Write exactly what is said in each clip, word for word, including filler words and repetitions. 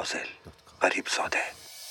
فاضل غریب زاده.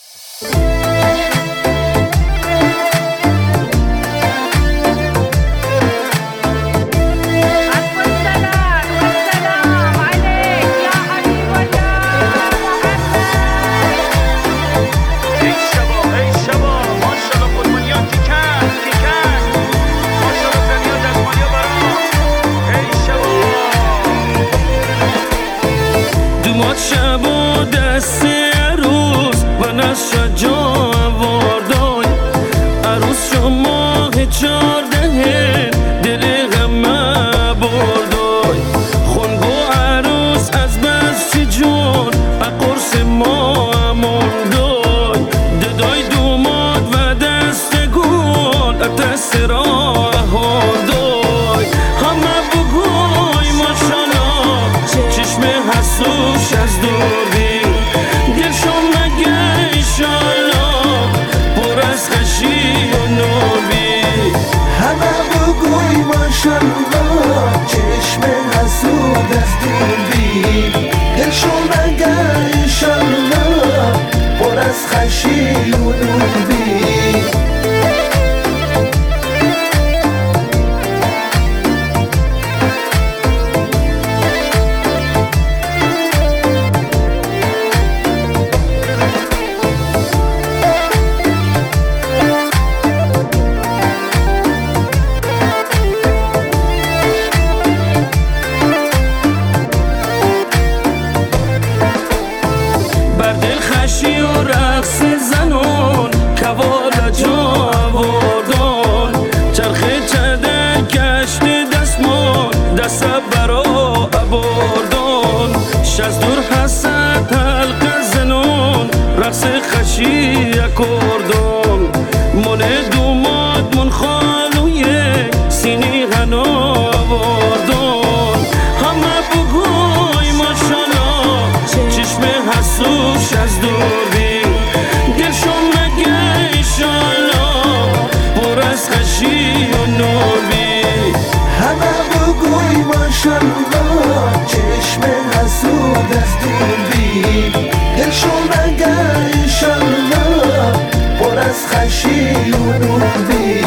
شب و دست عروس و نشه جا واردای عروس شما چارده دل غمه بردای خونگو عروس از بس چی جون اقرس ما موندای ددای دوماد و دست گل اتس را هردای همه بگوی ماشالله چشم حسوش از دوری دلشو مگه ایشالله پر از خشی و نوبی همه بگوی ماشالله چشم حسود از دوری دلشو مگه ایشالله پر از خشی و نوبی خشی و رقص زنون کوال جا آوردن چرخه چدن کشت دستمان دست برا آوردن شز دور حسد حلق زنون رقص خشی اکردن من دوماد من خالوی سینی غنا آوردن همه بگوی ماشالله چشم حسوش از دوری دلشو مگه ایشالله پر از خشی و نوبی همه بگوی ماشالله چشم حسود از دوری دلشو مگه ایشالله پر از خشی و نوبی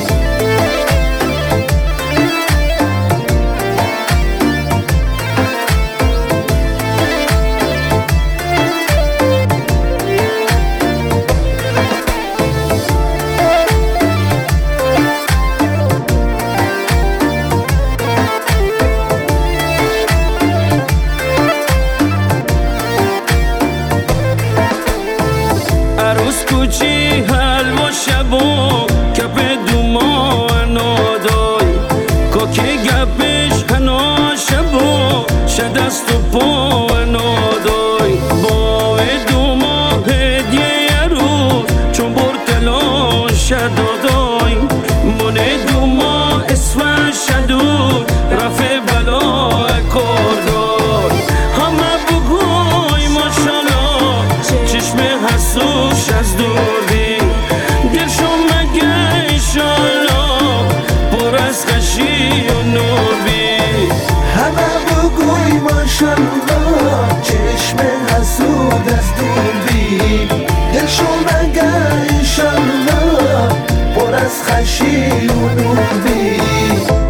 عروس کوچی حلوا شبو کپ دوما نادای کوکی گپش هنا شبو شدست و پا نادای با دوما هدیه عروس چون برتلا شدادای من دوما اسم شدود رفع بلا کردای همه بگوی ماشالله چشم حسوش از دوری دلشو مگه ایشالله پر از خشی و نوبی همه بگوی ماشالله چشم حسود از دوری دلشو مگه ایشالله پر از خشی و نوبی